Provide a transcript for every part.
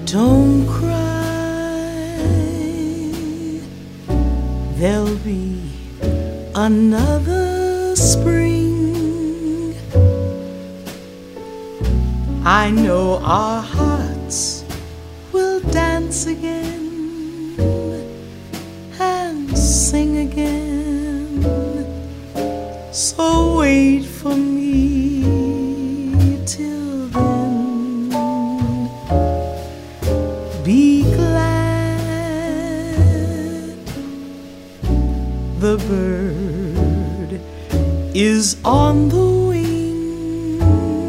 Don't cry, there'll be another spring. I know our hearts will dance again and sing again. So wait for me till then. Be glad the bird is on the wing.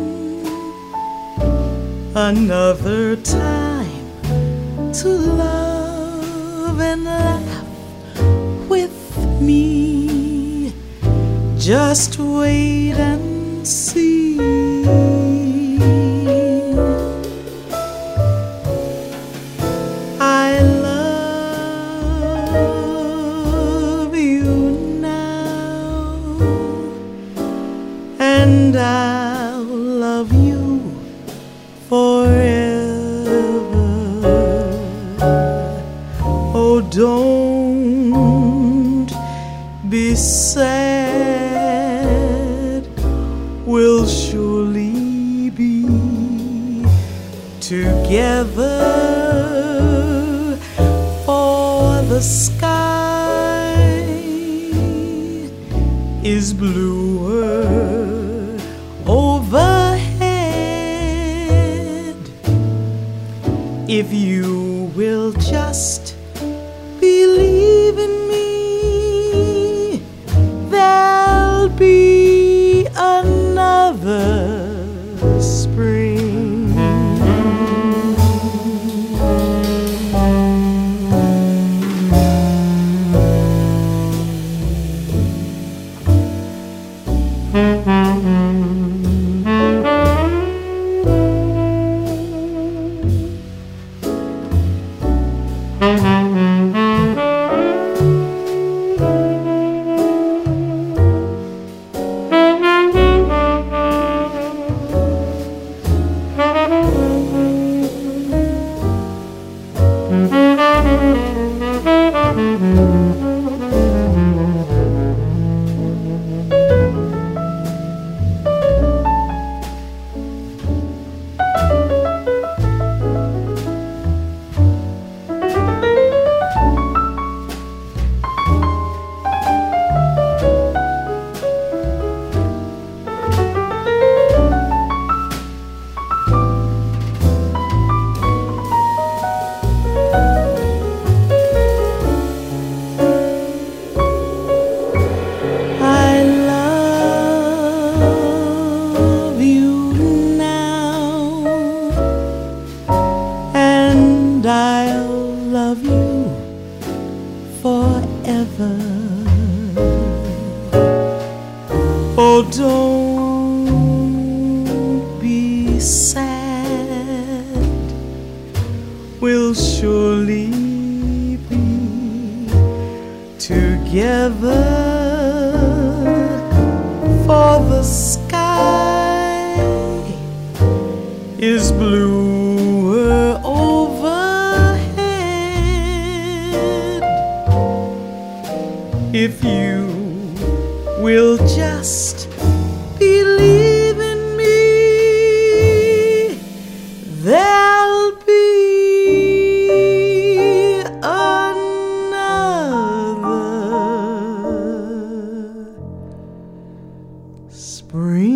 Another time to love and laugh with me. Just wait and see. I love you now, and I'll love you forever. Oh, don't be sad, we'll surely be together. For the sky is bluer overhead. If you will just believe in me, there'll be another spring. I'll love you forever. Oh, don't be sad, we'll surely be together. For the sky is bluer overhead. If you will just believe in me, there'll be another spring.